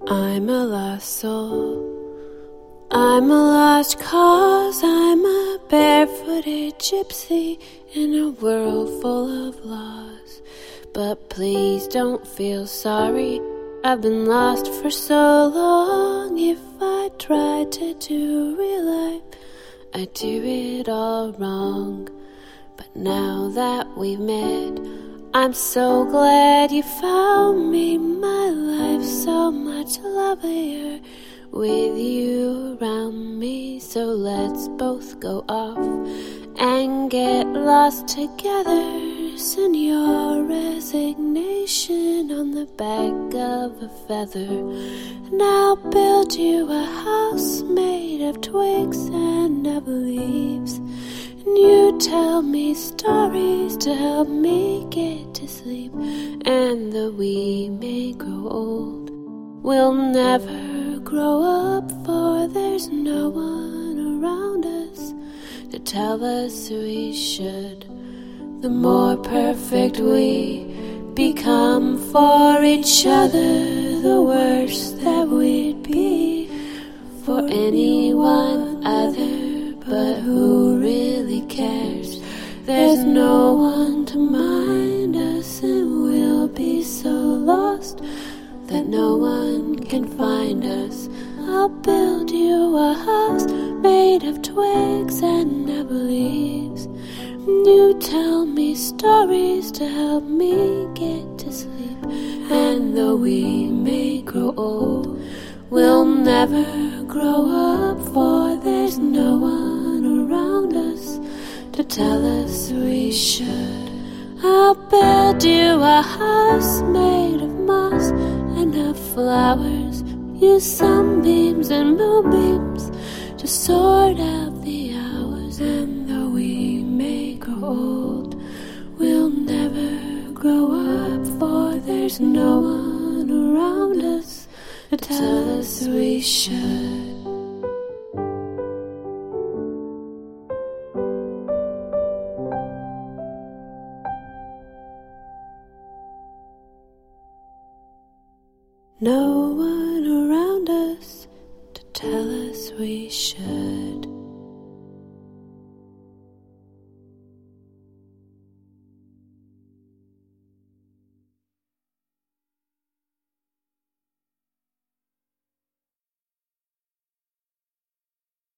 I'm a lost soul. I'm a lost cause. I'm a barefooted gypsy in a world full of laws. But please don't feel sorry. I've been lost for so long. If I tried to do real life, I'd do it all wrong. But now that we've met, I'm so glad you found me. My life's so much lovelier with you around me. So let's both go off and get lost together. Send your resignation on the back of a feather, and I'll build you a house made of twigs and never leaves. And you tell me stories to help me get to sleep. And though we may grow old, we'll never grow up, for there's no one around us to tell us we should. The more perfect we become for each other, the worse that we'd be for anyone other. But who really cares? There's no one to mind us, and we'll be so lost that no one can find us. I'll build you a house made of twigs and never leaves. You tell me stories to help me get to sleep. And though we may grow old, we'll never grow up, for there's no one around us to tell us we should. I'll build you a house made of moss and of flowers. Use sunbeams and moonbeams to sort out the hours. And though we may grow old, we'll never grow up, for there's no one around us to tell us we should. No one around us to tell us we should.